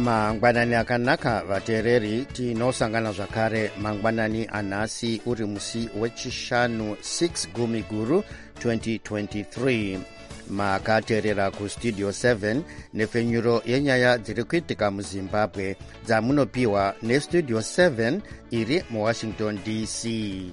mangwanani akanaka vateereri, tinosangana zvakare mangwanani anhasi uri musi wechishanu 6 Gumiguru 2023. makateerera kustudio 7 nefenyuro yenyaya dziri kuitika muzimbabwe dzamunopiwa nestudio 7 iri muwashington dc.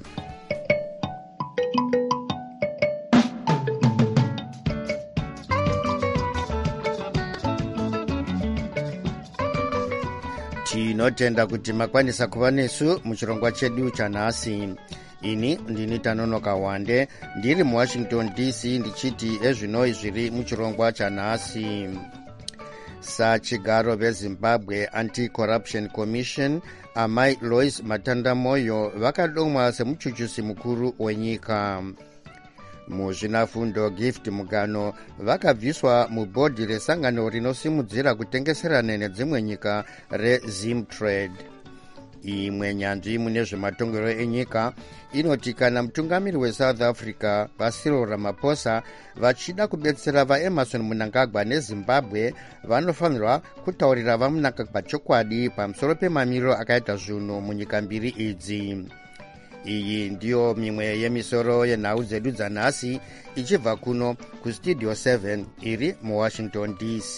tinotenda kuti makwanisa kuva nesu muchirongwa chedu chanhasi. ini ndini Tanonoka Wande ndiri muwashington dc ndichiti ezvinoi zviri muchirongwa chanhasi. sachigaro vezimbabwe anti-corruption commission amai Lois Matandamoyo vakadomwa semuchuchusi mukuru wenyika. muzvinafundo Gift Mugano vakabviswa mubhodhi resangano rinosimudzira kutengeserana nedzimwe nyika reZimtrade. imwe nyanzvi mune zvematongerwo enyika inoti kana mutungamiri weSouth Africa Cyril Ramaphosa vachida kubetsera vaEmmerson Mnangagwa neZimbabwe vanofanirwa kutaurira vaMnangagwa chokwadi pamusoro pemamiriro akaita zvinhu munyika mbiri idzi. iyi ndiyo mimwe yemisoro yenhau dzedu dzanhasi ichibva kuno kustudio 7 iri muwashington dc.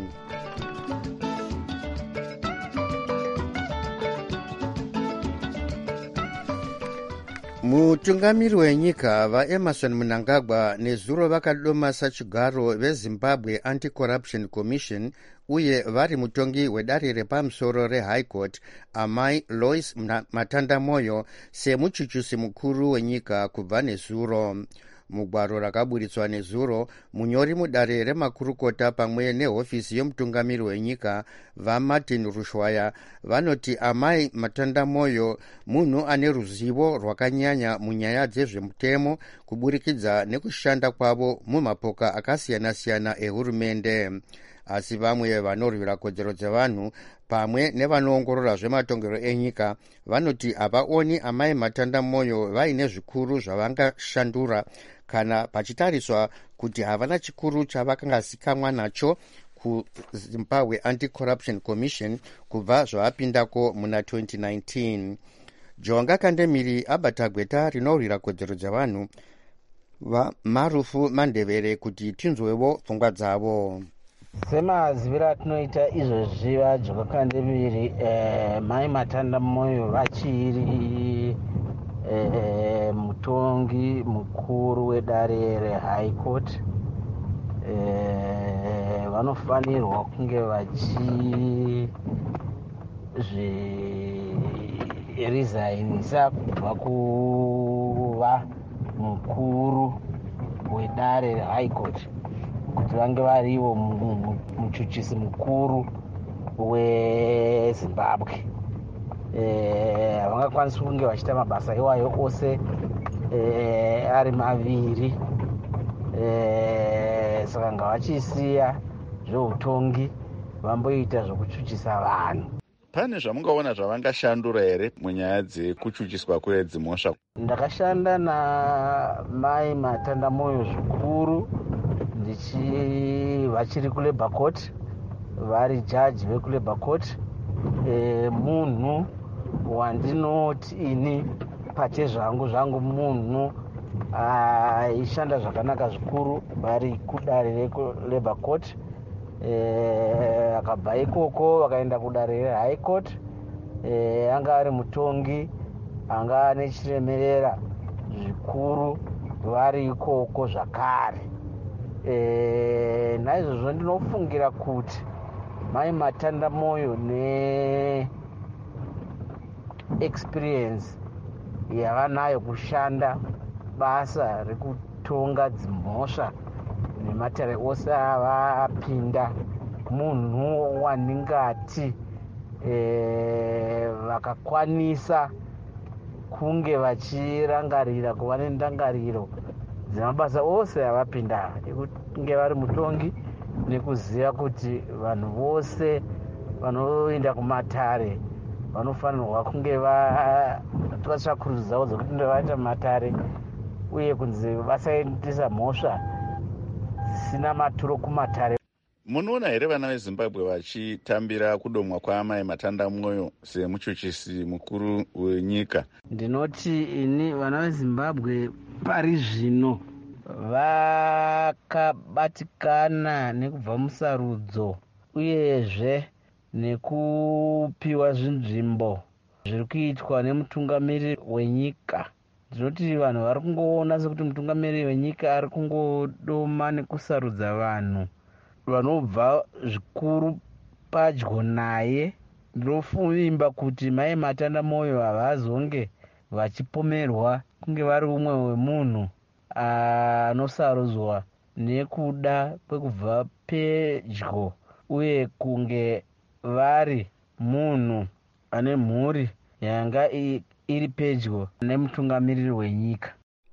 mutungamiri wenyika vaEmmerson Mnangagwa nezuro vakadoma sachigaro veZimbabwe Anti-Corruption Commission uye vari mutongi wedare repamusoro reHigh Court amai Lois Matandamoyo semuchuchusi mukuru wenyika kubva nezuro. mugwaro rakaburitswa nezuro munyori mudare remakurukota pamwe nehofisi yomutungamiri wenyika vaMartin Rushwaya vanoti amai Matandamoyo munhu ane ruzivo rwakanyanya munyaya dzezvemutemo kuburikidza nekushanda kwavo mumapoka akasiyana-siyana ehurumende. asi vamwe vanorwira kodzero dzevanhu pamwe nevanoongorora zvematongerwo enyika vanoti havaoni amai Matandamoyo vaine zvikuru zvavangashandura kana pachitariswa kuti havana chikuru chavakangazikamwa nacho kuZimbabwe Anti-Corruption Commission kubva zvavapindako muna 2019. jonga kandemiri abata gweta rinorwira kodzero dzevanhu vaMarufu Mandevere kuti tinzwevo pfungwa dzavo. semaziviro atinoita izvozvi vajonga kandemiri mai Matandamoyo vachiri mutongi mukuru wedare reHigh Court vanofanirwa kunge vachizvirezainisa kubva kuva mukuru wedare reHigh Court kuti vange varivo muchuchisi mukuru weZimbabwe. havangakwanisi kunge vachiita mabasa iwayo ose ari maviri. saka ngavachisiya zveutongi vamboita zvokuchuchisa vanhu. pane zvamungaona zvavangashandura here munyaya dzekuchuchiswa kwedzimhosva? ndakashanda namai Matandamoyo zvikuru vachiri kuLabour Court vari jaji vekuLabour Court. munhu wandinoti ini pate zvangu munhu aishanda zvakanaka zvikuru vari kudare reLabour Court. akabva ikoko vakaenda kudare reHigh Court. anga ari mutongi anga ane chiremerera zvikuru vari ikoko zvakare. naizvozvo ndinofungira kuti mai Matandamoyo neexperience yavanayo kushanda basa rekutonga dzimhosva nematare ose avapinda, munhu wandingati vakakwanisa kunge vachirangarira kuva nendangariro dzemabasa ose avapinda ekunge vari mutongi nekuziva kuti vanhu vose vanoenda kumatare vanofanirwa kunge vatora tsvakurudzo dzavo dzekupinda vaita mumatare uye kunzi vasaendesa mhosva dzisina maturo kumatare. Munoona here vana veZimbabwe vachitambira kudomwa kwaamai Matandamwoyo semuchuchisi mukuru wenyika? Ndinoti ini vana veZimbabwe pari zvino vakabatikana nekubva musarudzo uyezve nekupiwa zvinzvimbo zviri kuitwa nemutungamiriri wenyika. Ndinoti vanhu vari kungoona sekuti mutungamiriri wenyika ari kungodoma nekusarudza vanhu vanobva zvikuru padyo naye. Ndinofuvimba kuti mai Matandamwoyo havazonge vachipomerwa kunge vari umwe wemunhu anosarudzwa nekuda kwekubva pedyo uye kunge vari munhu ane mhuri yanga iri pedyo nemutungamiriri wenyika.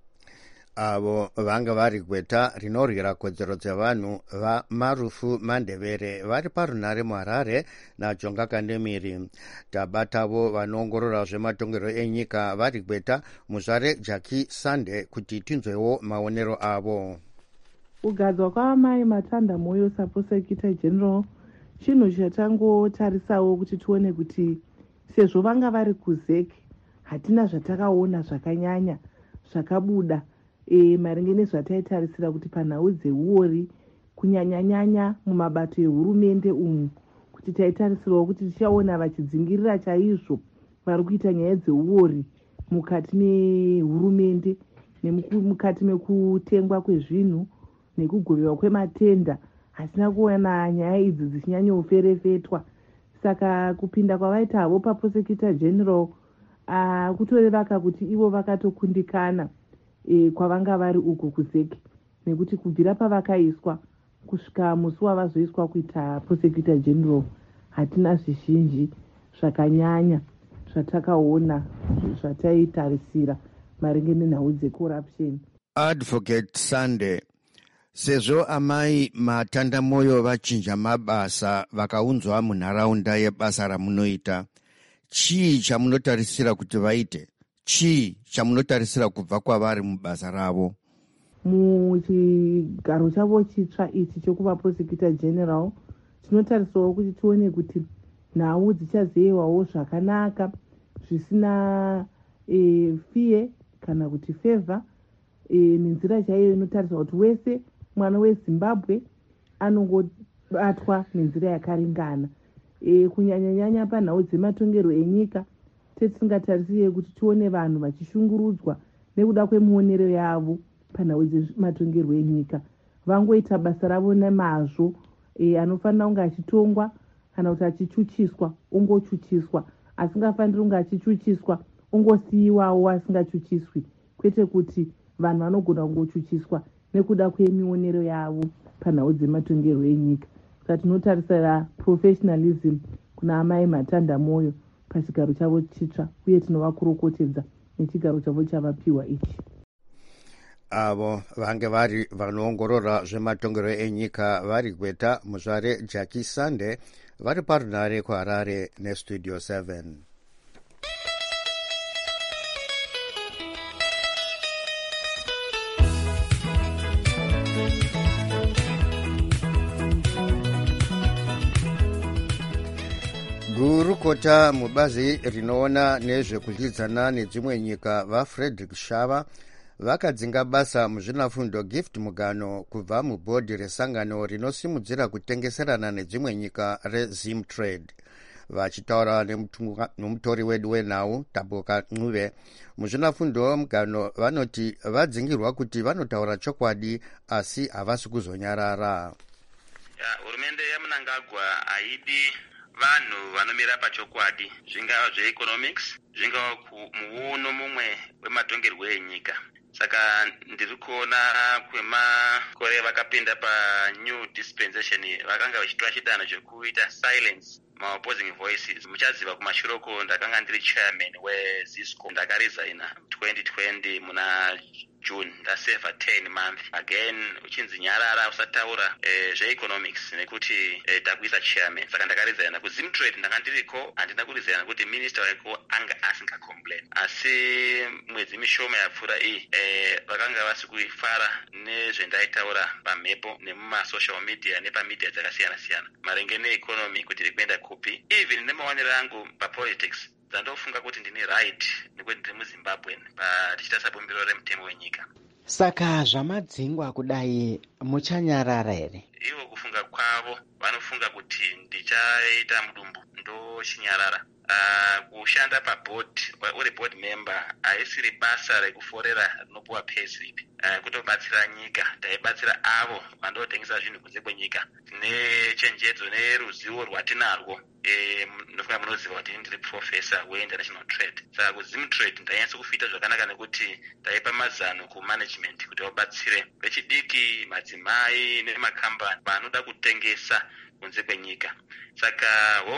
Avo vanga vari gweta rinorwira kodzero dzevanhu vaMarufu Mandebere vari parunhare muHarare naJonga Kandemiri. Tabatavo vanoongorora zvematongerwo enyika vari gweta muzvare Jackie Sande kuti tinzwewo maonero avo. Kugadzwa kwaamai Matandamwoyo saProsecutor General chinhu chatangotarisawo kuti tione kuti sezvo vanga vari kuZEC hatina zvatakaona zvakanyanya zvakabuda maringe nezvataitarisira kuti panhau dzeuori kunyanyanyanya mumabato ehurumende umu, kuti taitarisirawo kuti tichaona vachidzingirira chaizvo vari kuita nyaya dzeuori mukati mehurumende nemukati mekutengwa kwezvinhu nekugoverwa kwematenda. Hasina kuona nyaya idzi dzichinyanyoferefetwa. Saka kupinda kwavaita havo paProsecutor General kutorevaka kuti ivo vakatokundikana kwavanga vari uko kuZEC, nekuti kubvira pavakaiswa kusvika musi wavazoiswa kuita Prosecutor General hatina zvizhinji zvakanyanya zvatakaona zvataitarisira maringe nenhau dzecorruption. Advocate Sande, sezvo amai Matandamwoyo vachinja mabasa vakaunzwa munharaunda yebasa ramunoita, chii chamunotarisira kuti vaite? Chii chamunotarisira kubva kwavari mubasa ravo? Muchigaro chavo chitsva ichi chokuva Prosecutor General tinotarisawo kuti tione kuti nhau dzichazeyiwawo zvakanaka zvisina fiye kana kuti favor, nenzira chaiyo inotarisa kuti wese mwana weZimbabwe anongobatwa nenzira yakaringana. Kunyanyanyanya panhau dzematongerwo enyika tisingatarisiye kuti tione vanhu vachishungurudzwa nekuda kwemuonero yavo panhau dzematongerwo enyika. Vangoita basa ravo nemazvo. Anofanira kunge achitongwa kana kuti achichuchiswa ongochuchiswa, asingafaniri kunge achichuchiswa ongosiyiwawo asingachuchiswi, kwete kuti vanhu vanogona kungochuchiswa nekuda kwemionero yavo panhau dzematongerwo enyika. Saka tinotarisira professionalism kuna amai Matandamwoyo pachigaro chavo chitsva, uye tinovakurukotedza nechigaro chavo chavapiwa ichi. Avo vange vari vanoongorora zvematongerwo enyika vari gweta muzvare Jackie Sande vari parunhare kuHarare neStudio 7. Gurukota mubazi rinoona nezvekudyidzana nedzimwe nyika vaFrederick Shava vakadzinga basa muzvinafundo Gift Mugano kubva mubhodhi resangano rinosimudzira kutengeserana nedzimwe nyika reZimtrade. Vachitaura nomutori wedu wenhau Taboka Ncube, muzvinafundo Mugano vanoti vadzingirwa kuti vanotaura chokwadi asi havasi kuzonyarara. Hurumende yaMnangagwa haidi vanhu vanomira pachokwadi, zvingava zveeconomics, zvingava muuno mumwe wematongerwo enyika. Saka ndiri kuona kwemakore vakapinda panew dispensation vakanga vachitora chidanho chekuita silence maopposing voices. Muchaziva kumashuroko ndakanga ndiri chairman weZisco, ndakaresigna 2020 muna June ndaseva 10 month again uchinzi nyarara usataura zveeconomics nekuti takuisa chairman. Saka ndakarizana kuZimtrade ndakandiriko handina kurizana kuti minister waiko anga asinga complain. Asi mwedzi mishoma yapfuura iyi vakanga vasi kuifara nezvendaitaura pamhepo nemumasocial media nepamedia dzakasiyana siyana maringe neeconomy kuti iri kuenda kupi. Even nemaonero angu papolitics dzandofunga kuti ndine right nekuti ndiri muZimbabwe tichitarisa bumbiro remutemo wenyika. Saka zvamadzingwa kudai muchanyarara here? Ivo kufunga kwavo vanofunga kuti ndichaita mudumbu ndochinyarara. Kushanda paboard uri board member haisiri basa rekuforera rinopuwa payslip. Kutobatsira nyika, taibatsira avo vandotengesa zvinhu kunze kwenyika nechenjedzo neruzivo rwatinarwo. Ndofunga munoziva kuti ndiri professor we-international trade. Saka kuZimtrade ndanyatsa kufita zvakanaka nekuti ndaipa mazano kumanagement kuti vabatsire vechidiki, madzimai nemakambani vanoda kutengesa kunze kwenyika. Saka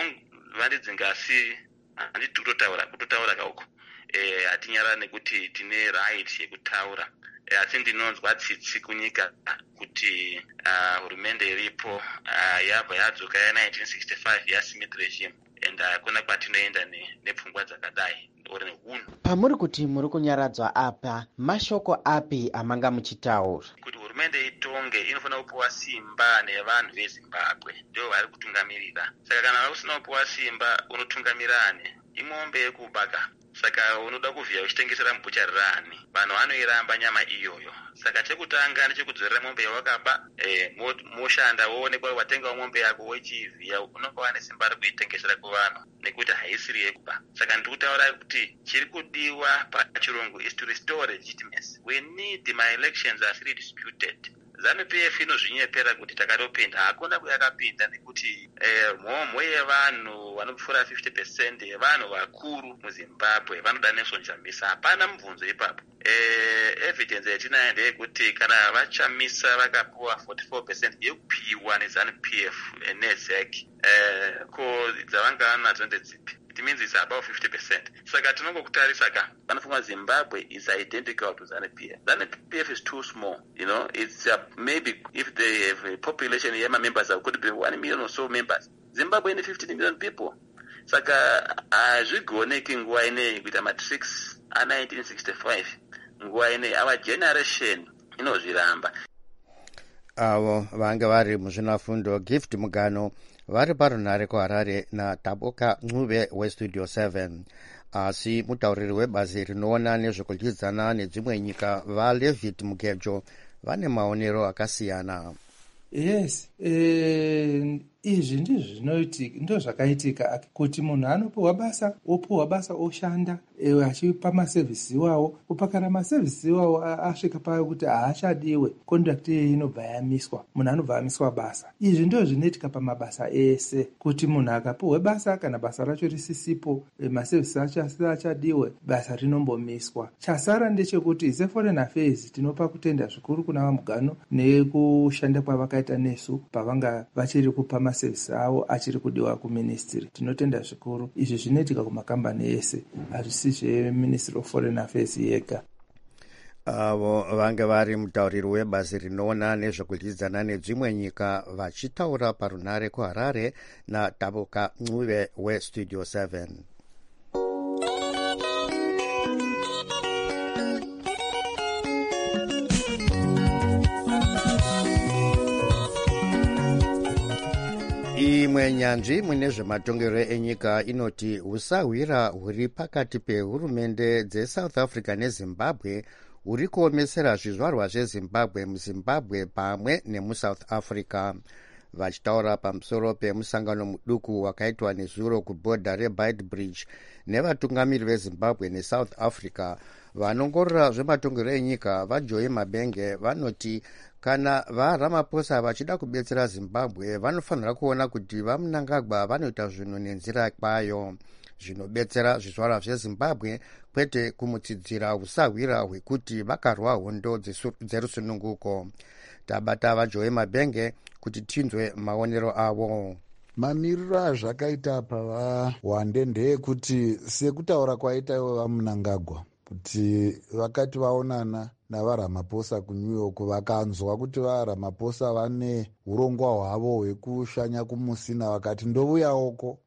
vandidzingasi handiti kutotaura kauko. Hatinyarara nekuti tine right yekutaura. Asi ndinonzwa tsitsi kunyika kuti hurumende iripo yabva yadzoka ya1965 yaSmith regime and hakuna kwatinoenda nepfungwa dzakadai uri nehunhu. Pamuri kuti muri kunyaradzwa apa, mashoko api amanga muchitaura? Kuti hurumende itonge inofanira kupuwa simba nevanhu veZimbabwe, ndio vari kutungamirira. Saka kana usina kupuwa simba unotungamirane imombe yekubaka. Saka unoda kuvhiya uchitengesera mubucharirani, vanhu vanoiramba nyama iyoyo. Saka chekutanga ndechekudzorera mombe yawakaba, moshanda woonekwa watenga mombe yako wochivhiya, unonga wane simba rekuitengesera kuvanhu nekuti haisiri yekuba. Saka ndikutaura kuti chiri kudiwa pachirungu is to restore legitimacy. We need my elections are still disputed. ZANU-PF inozvinyepera kuti takatopinda, hakuna kuyakapinda nekuti mhomho yevanhu vanopfuura 50% yevanhu vakuru muZimbabwe vanoda Nelson Chamisa. Hapana mubvunzo ipapo. Evidence yetinayo ndeyekuti kana vachamisa vakapuwa 44% yekupiwa neZANU-PF neZEC, ko dzavanga nadzo ndedzipi? It means it's about 50%. Saka tinongokutarisa ka vanofunga Zimbabwe is identical to ZANU-PF. ZANU-PF is too small, it's maybe if they have a population members could be 1 million or so members. Zimbabwe in 15 million people. Saka azvigoneki nguva ineyi kuita matrix a1965 nguva ineyi our generation inozviramba. Avo vanga vari muzvinafundo Gift Mugano vari parunhare kuHarare naTaboka Ncube weStudio 7. Asi mutauriri webazi rinoona nezvekudyidzana nedzimwe nyika vaLevit Mugejo vane maonero akasiyana. Yes, izvi ndizvo zvakaitika kuti munhu anopuwa basa oshanda achipa masevhisi iwawo, kana masevhisi iwawo asvika payo kuti haachadiwe, contract iye inobva yamiswa, munhu anobva amiswa basa. Izvi ndizvo zvinoitika pamabasa ese, kuti munhu akapuwa basa kana basa racho risisipo, masevhisi acho achadiwe, basa rinombomiswa. Chasara ndechekuti seForeign Affairs tinopa kutenda zvikuru kuna vaMugano nekushanda kwavakaita nesu pavanga vachiri kupa masevhisi avo achiri kudiwa kuministry. Tinotenda zvikuru. Izvi zvinoitika kumakambani ese, hazvisi zveMinistry of Foreign Affairs yega. Avo vanga vari mutauriri webazi rinoona nezvekudyidzana nedzimwe nyika vachitaura parunhare kuHarare naTaboka Ncube weStudio 7. Imwe nyanzvi mune zvematongero enyika inoti usahwira huri pakati pehurumende dzeSouth Africa neZimbabwe huri kuomesera zvizvarwa zveZimbabwe muZimbabwe pamwe nemuSouth Africa. Vachitaura pamusoro pemusangano muduku wakaitwa nezuro kubhodha reBeitbridge nevatungamiri veZimbabwe neSouth Africa, vanongorora zvematongero enyika vaJoy Mabenge vanoti kana vaRamaphosa vachida kubetsera Zimbabwe vanofanira kuona kuti vaMnangagwa vanoita zvinhu nenzira kwayo zvinobetsera zvizvarwa zveZimbabwe, kwete kumutsidzira usahwira hwekuti vakarwa hondo dzerusununguko. Tabata vaJoy Mabenge kuti tinzwe maonero avo. Mamiriro azvakaita pavaWande ndeyekuti sekutaura kwaita ivo vaMnangagwa kuti vakati vaonana navaRamaphosa kuNew York vakanzwa kuti vaRamaphosa vane urongwa hwavo hwekushanya kumusina, vakati ndouyawoko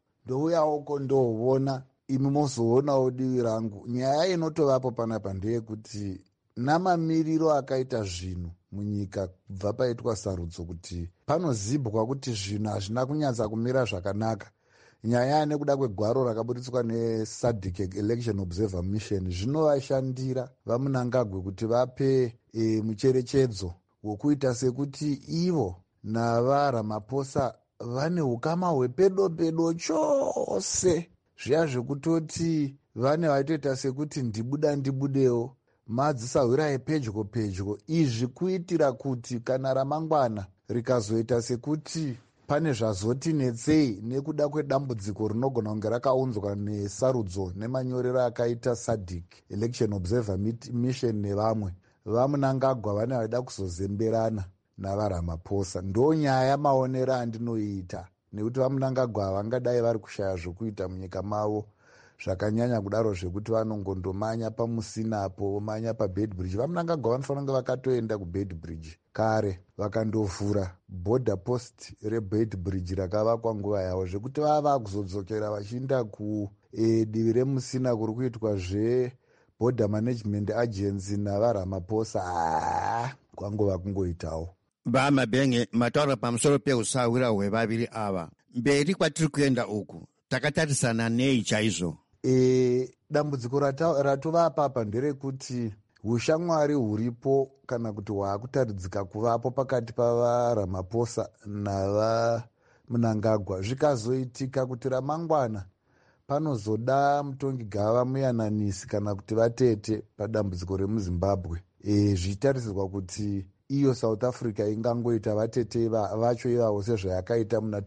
ndoona imi mozoonawo divi rangu. Nyaya inotovapo panapa ndeyekuti namamiriro akaita zvinhu munyika kubva paitwa sarudzo kuti panozibwa kuti zvinhu hazvina kunyatsa kumira zvakanaka. Nyaya nekuda kwegwaro rakaburitswa neSADC Election Observer Mission zvinovashandira vaMunangagwa kuti vape mucherechedzo wokuita sekuti ivo navaRamaphosa vane ukama hwepedo chose, zviya zvekutoti vane vaitoita sekuti ndibudewo madzisahwira pedyo. Izvi kuitira kuti kana ramangwana rikazoita sekuti pane zvazotinetsei nekuda kwedambudziko rinogona kunge rakaunzwa nesarudzo nemanyorero akaita SADC Election Observer Mission nevamwe, vaMunangagwa vane vaida kuzozemberana navaRamaphosa. Ndo nyaya maonero andinoita, nekuti vaMunangagwa havangadai vari kushaya zvokuita munyika mavo zvakanyanya kudaro zvekuti vanongondomanya pamusinapo, manya paBedbridge. VaMunangagwa vanofanira kunge vakatoenda kuBedbridge kare vakandovhura border post reBedbridge rakavakwa nguva yavo, zvekuti vava kuzodzokera vachiinda kudivi remusina kuri kuitwa zveborder management agency navaRamaphosa. Kwangova kungoitawo. VaMabhenge, mataura pamusoro peusahwira hwevaviri ava. Mberi kwatiri kuenda uku takatarisana nei chaizvo? Dambudziko ratova papa nderekuti ushamwari huripo kana kuti hwaakutaridzika kuvapo pakati pavaRamaphosa navaMunangagwa zvikazoitika kuti ramangwana panozoda mutongi gava muyananisi kana kuti vatete padambudziko remuZimbabwe, zvichitarisirwa kuti iyo South Africa ingangoita vatete vacho ivavo sezvayakaita muna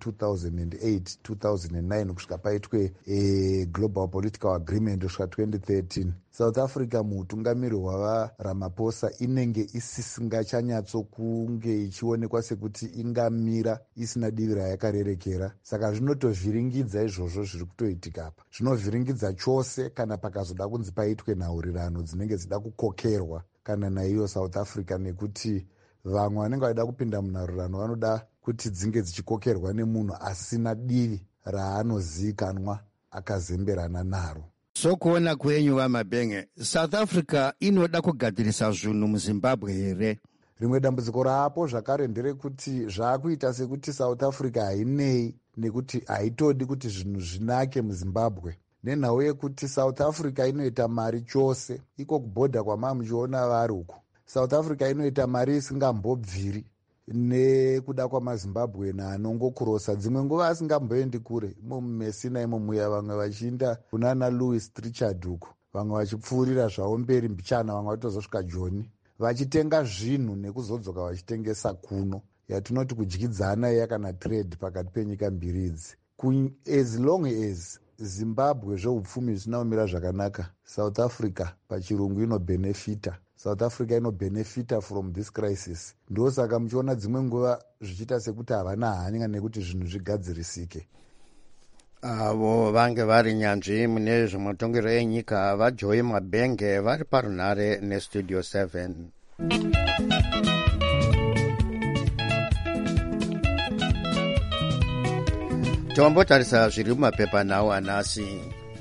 2008-2009 kusvika paitwe Global Political Agreement kusvika 2013. South Africa muutungamiri hwavaRamaphosa inenge isisingachanyatsokunge ichionekwa sekuti ingamira isina divi rayakarerekera. Saka zvinotovhiringidza izvozvo zviri kutoitika apa. Zvinovhiringidza chose kana pakazoda kunzi paitwe nhaurirano dzinenge dzida kukokerwa kana naiyo South Africa, nekuti vamwe vanenge vaida kupinda munharurano vanoda kuti dzinge dzichikokerwa nemunhu asina divi raanozivikanwa akazemberana naro. Sokuona kwenyu vaMabhenge, South Africa inoda kugadzirisa zvinhu muZimbabwe here? Rimwe dambudziko raapo zvakare nderekuti zvaakuita sekuti South Africa hainei nekuti haitodi kuti zvinhu zvinake muZimbabwe, nenhau yekuti South Africa inoita mari chose. Iko kubhodha kwama muchiona vari uku, South Africa inoita mari isingambobviri nekuda kwamaZimbabwe anongokurosa. Dzimwe nguva asingamboendi kure, imo mumesina imo muya, vamwe vachiinda kunana Louis Trichard uku, vamwe vachipfuurira zvavo mberi mbichana, vamwe vatozosvika Joni, vachitenga zvinhu nekuzodzoka vachitengesa kuno, yatinoti kudyidzana iya kana trade pakati penyika mbiri idzi. As long as Zimbabwe zveupfumi zvisina kumira zvakanaka, South Africa pachirungu inobenefita. South Africa inobenefita from this crisis. Ndosaka muchiona dzimwe nguva zvichiita sekuti havana hanya nekuti zvinhu zvigadzirisike. Avo vange vari nyanzvi mune zvematongerwo enyika vaJoy Mabhenge vari parunhare neStudio 7. Tombotarisa zviri mumapepa nawo anasi.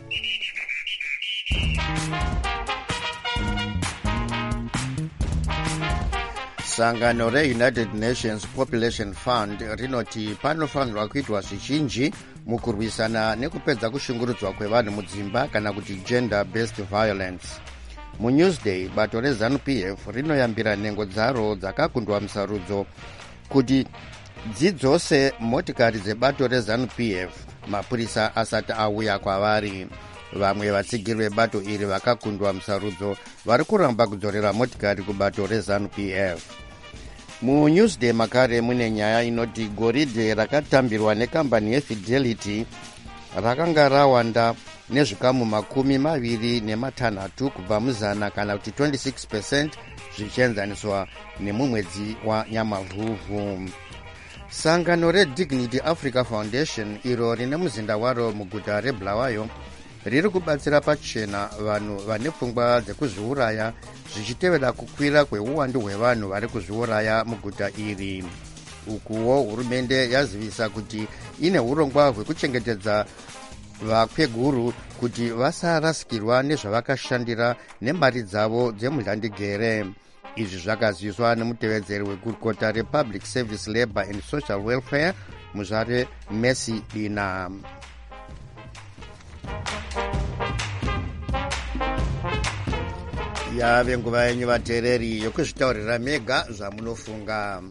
Sangano reUnited Nations Population Fund rinoti panofanirwa kuitwa zvizhinji mukurwisana nekupedza kushungurudzwa kwevanhu mudzimba kana kuti gender based violence. MuNewsday bato reZANU-PF rinoyambira nhengo dzaro dzakakundwa musarudzo kuti dzidzose motikari dzebato reZANU-PF mapurisa asati auya kwavari. Vamwe vatsigiri vebato iri vakakundwa musarudzo vari kuramba kudzorera motikari kubato reZANU-PF. MuNewsday makare mune nyaya inoti goridhe rakatambirwa nekambani yeFidelity rakanga rawanda nezvikamu 26 kubva muzana kana kuti 26% zvichienzaniswa nemumwedzi waNyamavhuvhu. Sangano reDignity Africa Foundation iro rine muzinda waro muguta reBulawayo riri kubatsira pachena vanhu vane pfungwa dzekuzviuraya zvichitevera kukwira kweuwandu hwevanhu vari kuzviuraya muguta iri. Ukuwo hurumende yazivisa kuti ine urongwa hwekuchengetedza vakweguru kuti vasarasikirwa nezvavakashandira nemari dzavo dzemudhandigere. Izvi zvakaziviswa nemutevedzeri wegurukota republic service labour and social welfare muzvare Mercy Bina. Yave nguva yenyu vateereri yokuzvitaurira mega zvamunofunga.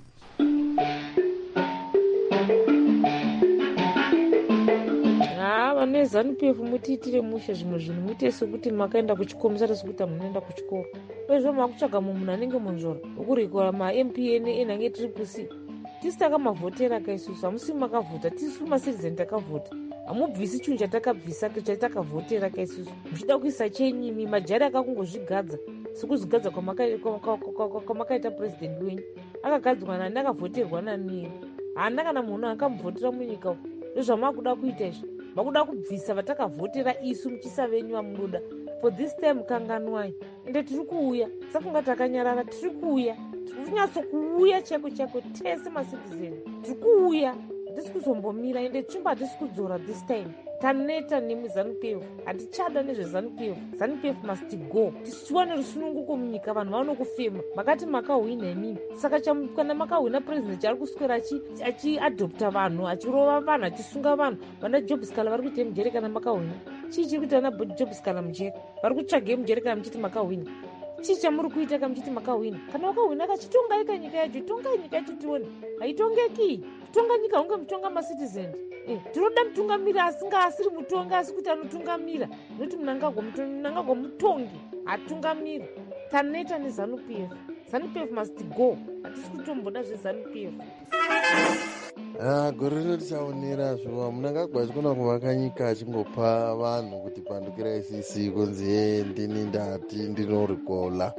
Vane ZANU-PF mutiitire mushe zvimwe zvinhu muite sekuti makaenda kuchikoro musati sekuti munoenda kuchikoro. Uyezve makutsvaga munhu anenge munzvoro wokurikora ma-MPN anenge triple C. Tisi takamavhotera kaisusu, hamusi makavhota, tisu macitizen takavhota. Hamubvisi chinhu chatakabvisa chatakavhotera kaisusu. Muchida kuisa chenyimi majari akakungozvigadza sekuzvigadza kwamakaita purezidendi wenyu. Akagadzwa nani, akavhoterwa nani? Haana kana munhu akamuvhotera munyika umu. Ndozvamakuda kuita izvi. Makuda kubvisa vatakavhotera isu muchisa venyu vamunoda. For this time kanganwai. Ende tiri kuuya. Sakunga takanyarara tiri kuuya. Tiri kunyatsokuuya cheko tese macitizen. Tiri kuuya. Hatisi kuzombomira ende chimba hatisi kudzora this time. Taneta nemi ZANU-PF. Hatichada nezve ZANU-PF. ZANU-PF must go. Tisiwane rusununguko munyika vanhu vaone kufema. Makati makahwina imini. Saka kana makahwina president ari kuswera achiadopta vanhu, achirova vanhu, achisunga vanhu. Vana Jobskala vari kuita mujere kana makahwina. Chii chiri kuita vana Jobskala mujere? Vari kutsvage mujere kana muchiti makahwina. Chii chamuri kuita kana muchiti makahwina? Kana wakahwina kachitongaika nyika yacho, tongai nyika yacho tione. Haitongeki. Kutonga nyika hunge mutonga macitizen. Tinoda mutungamiri asiri mutonga asi kuti anotungamira. Noti munangagwa-mutongi hatungamiri. Taneta neZANU-PF. ZANU-PF must go. Hatisi kutomboda zveZANU-PF. Gore rino tichaonera zvo munangagwa achikona kuvaka nyika achingopa vanhu kuti pandukira isisi kunzi ndini ndati ndinorikola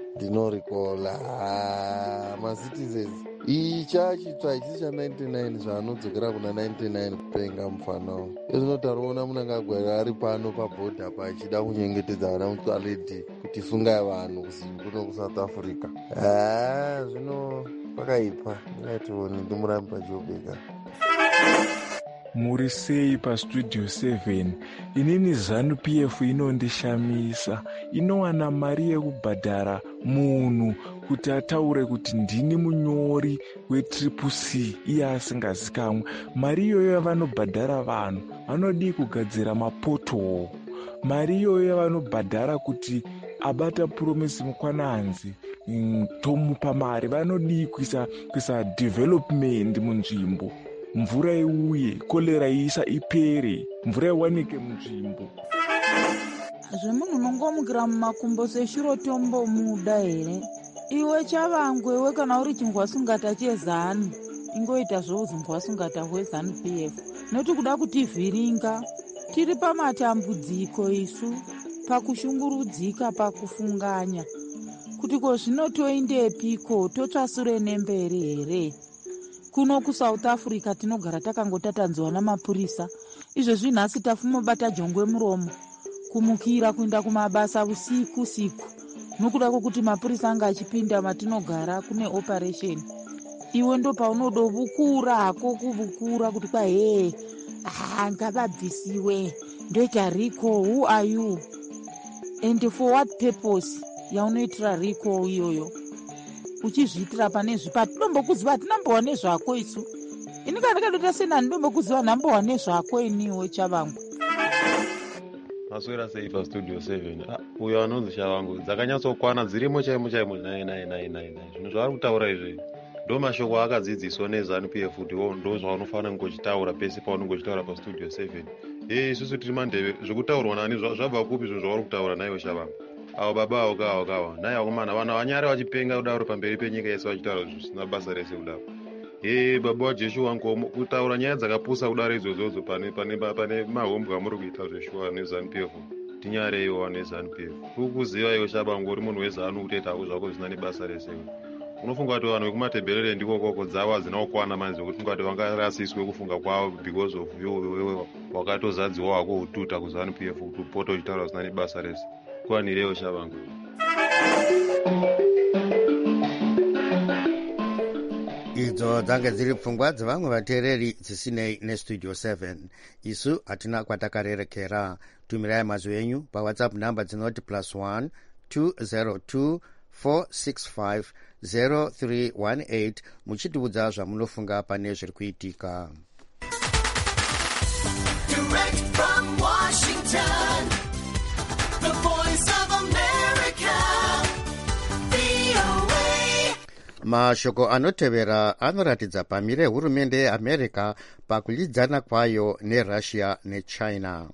macitizens ichachitsva ichisi cha 99 zvaanodzokera kuna 99 kupenga mufanawo. Izvinotariona munangagwa ari pano pabhodha pachida kunyengetedza vana mutsvaledi kuti sungai vanhu kuno kuSouth Africa. Zvino pakaipa ngatione ndimurambi pachobeka. Muri sei pastudio 7? Inini ZANU-PF inondishamisa. Inowana mari yekubhadhara munhu kuti ataure kuti ndini munyori wetriple C iye asingazikamwe. Mari iyoyo yavanobhadhara vanhu vanodi kugadzira mapoto. Mari iyoyo yavanobhadhara kuti abata promisi mukwananzi tomupa mari. Vanodi kuisa development munzvimbo. Mvura iuye, kolera isa ipere, mvura iwanike munzvimbo. Zvemunhu unongomukira mumakumbo seshuro tombo muda here. Iwe Chavangwe, iwe kana uri chingwasungata cheZANU, ingoita zvouzingwasungata hweZANU-PF. Noti kuda kutivhiringa, tiri pamatambudziko isu, pakushungurudzika, pakufunganya. Kuti ko zvino toindepiko, totsvasure nemberi here. Kuno kuSouth Africa tinogara takangotatanzwa namapurisa. Izvezvi nhasi tafumobata jongwe muromo. Kumukira kuenda kumabasa usiku. Nokuda kwokuti mapurisa anga achipinda matinogara kune operation. Iwe ndo paunodovukura hako kuvukura kuti kwahe ngavabvisiwe. Ndoita recall, who are you? And for what purpose yaunoitira recall iyoyo? Uchizviitira pane zvipa tinombokuziva tinombowane zvako isu. Ini kana ndikadota sena ndombokuziva nambowane zvako iniwo Chavangu. Maswera sei pastudio 7. Uyo anonzi Chavangu dzakanyatsokwana dzirimo chaimo 999. Zvinhu zvaari kutaura izvi ndo mashoko akadzidziswa neZANU-PF kuti ndo zvaunofana ngochitaura pese paunongochitaura pastudio 7. Isusu tiri mandeve zvokutaurwa nani zvabva kupi zvinhu zvauri kutaura naiwe Chavangu. Avo baba akawa naye akomana vana vanyari vachipenga kudaro pamberi penyika yese vachitaura zvisina basa rese kudaro. Baba waJeshua kutaura nyaya dzakapusa kudaro idzodzo pane mahombwe amuri kuita zveshuwa neZANU-PF. Tinyareiwo neZANU-PF. Ukuziva iwe Chabangu uri munhu weZANU kutoita hako zvako zvisina nebasa rese. Unofunga kuti vanhu vekumatebherere ndiko koko dzavo hadzina kukwana manje zvokuti funga kuti vangarasiswe kufunga kwavo because of wakatozadziwa wako ututa kuzanu pf kuti upota uchitaura zina nebasa rese kwanirewo shavangu. idzo dzange dziri pfungwa dzevamwe vateereri dzisinei nestudio 7. isu hatina kwatakarerekera. tumirai mazwi enyu pawhatsapp namba dzinoti +1 202 465 0318 muchitiudza zvamunofunga pane zviri kuitika. Direct from Washington, the voice of America, VOA. mashoko anotevera anoratidza pamire hurumende yeamerica pakulidzana kwayo nerussia nechina.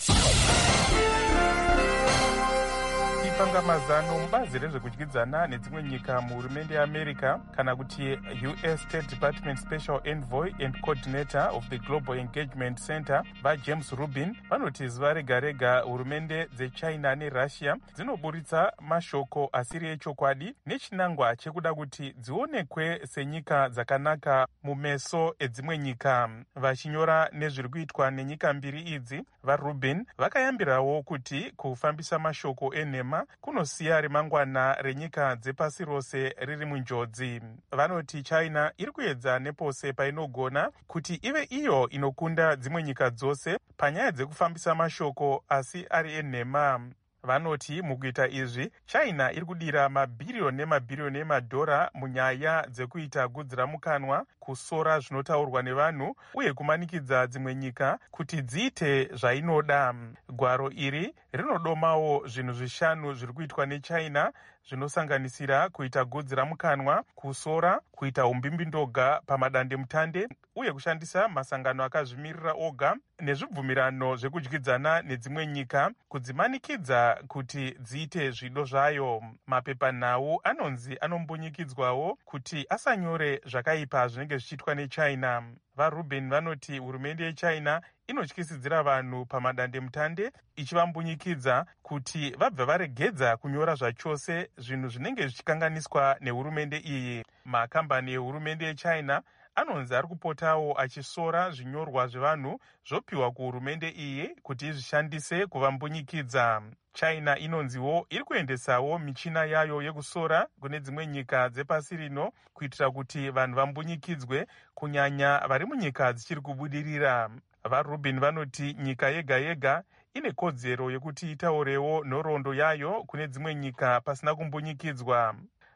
pangamazano mubazi rezvekudyidzana nedzimwe nyika muhurumende yeamerica kana kuti US State Department Special Envoy and Coordinator of the Global Engagement Center vaJames Rubin vanoti zuva rega rega hurumende dzechina nerussia dzinoburitsa mashoko asiri echokwadi nechinangwa chekuda kuti dzionekwe senyika dzakanaka mumeso edzimwe nyika. Vachinyora nezviri kuitwa nenyika mbiri idzi, vaRubin vakayambirawo kuti kufambisa mashoko enhema kunosiya remangwana renyika dzepasi rose riri munjodzi. Vanoti China iri kuedza nepose painogona kuti ive iyo inokunda dzimwe nyika dzose panyaya dzekufambisa mashoko asi ari enhema. Vanoti mukuita izvi China iri kudira mabhiriyoni nemabhiriyoni emadhora munyaya dzekuita gudziramukanwa, kusora zvinotaurwa nevanhu uye kumanikidza dzimwe nyika kuti dziite zvainoda. Gwaro iri rinodomawo zvinhu zvishanu zviri kuitwa neChina zvinosanganisira kuita gudziramukanwa, kusora, kuita umbimbindoga pamadandemutande uye kushandisa masangano akazvimirira oga nezvibvumirano zvekudyidzana nedzimwe nyika kudzimanikidza kuti dziite zvido zvayo. Mapepanhau anonzi anombunyikidzwawo kuti asanyore zvakaipa zvinenge zvichiitwa neChina. VaRubin vanoti hurumende yeChina inotyisidzira vanhu pamadandemutande ichivambunyikidza kuti vabva varegedza kunyora zvachose zvinhu zvinenge zvichikanganiswa nehurumende iyi. Makambani ehurumende yeChina anonzi ari kupotawo achisora zvinyorwa zvevanhu zvopiwa kuhurumende iyi kuti izvishandise kuvambunyikidza. China inonziwo iri kuendesawo michina yayo yekusora kune dzimwe nyika dzepasi rino kuitira kuti vanhu vambunyikidzwe, kunyanya vari munyika dzichiri kubudirira. VaRubin vanoti nyika yega yega ine kodzero yekuti itaurewo nhoroondo yayo kune dzimwe nyika pasina kumbunyikidzwa.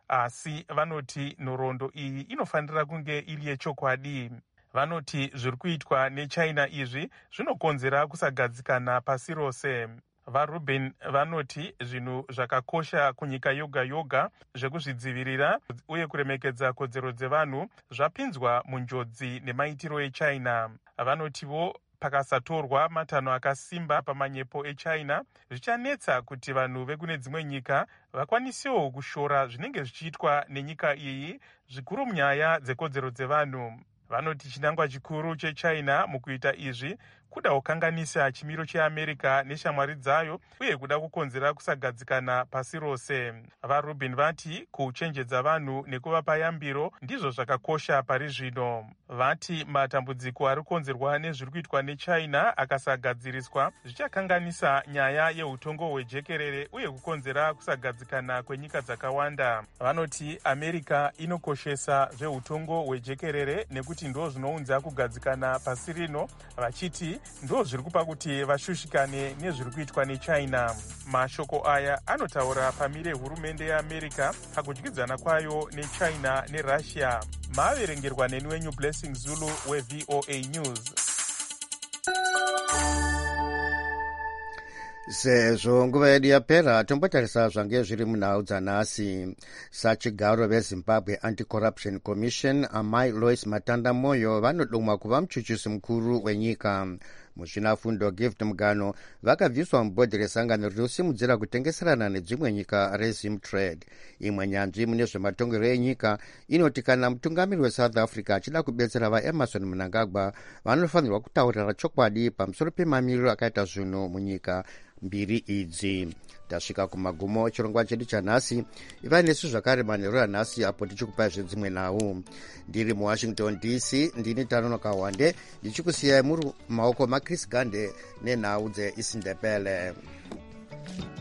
Asi vanoti nhoroondo iyi inofanira kunge iri yechokwadi. Vanoti zviri kuitwa neChina izvi zvinokonzera kusagadzikana pasi rose. VaRubin vanoti zvinhu zvakakosha kunyika yoga yoga zvekuzvidzivirira uye kuremekedza kodzero dzevanhu zvapinzwa munjodzi nemaitiro eChina. Vanotiwo pakasatorwa matanho akasimba pamanyepo eChina zvichanetsa kuti vanhu vekune dzimwe nyika vakwanisewo kushora zvinenge zvichiitwa nenyika iyi, zvikuru munyaya dzekodzero dzevanhu. Vanoti chinangwa chikuru cheChina mukuita izvi kuda kukanganisa chimiro cheAmerica neshamwari dzayo uye kuda kukonzera kusagadzikana pasi rose. VaRubin vati kuchenjedza vanhu nekuvapa yambiro ndizvo zvakakosha pari zvino. Vati matambudziko ari kukonzerwa nezviri kuitwa neChina akasagadziriswa zvichakanganisa nyaya yeutongo hwejekerere uye kukonzera kusagadzikana kwenyika dzakawanda. Vanoti America inokoshesa zveutongo hwejekerere nekuti ndo zvinounza kugadzikana pasi rino, vachiti ndo zviri kupa kuti vashushikane nezviri kuitwa neChina. Mashoko aya anotaura pamire hurumende yeAmerica pakudyidzana kwayo neChina neRussia. Maaverengerwa neni wenyu Blessing Zulu weVOA News. Sezvo nguva yedu yapera tombotarisa zvange zviri munhau dzanhasi. Sachigaro veZimbabwe Anti-Corruption Commission amai Lois Matanda Moyo vanodomwa kuva muchuchisi mukuru wenyika. Muzvinafundo Gift Mugano vakabviswa mubhodhi resangano rinosimudzira kutengeserana nedzimwe nyika reZimtrade. Imwe nyanzvi mune zvematongero enyika inoti kana mutungamiri weSouth Africa achida kubetsera vaEmerson Mnangagwa vanofanirwa kutaurira chokwadi pamusoro pemamiriro akaita zvinhu munyika. mbiri idzi. Tasvika kumagumo chirongwa chedu chanhasi. Ivai nesu zvakare manheru anhasi apo tichikupai zvedzimwe nhau. Ndiri muwashington DC, ndini Tanonoka Wande, ndichikusiyai muri maoko maChris Gande nenhau dzeIsindebele.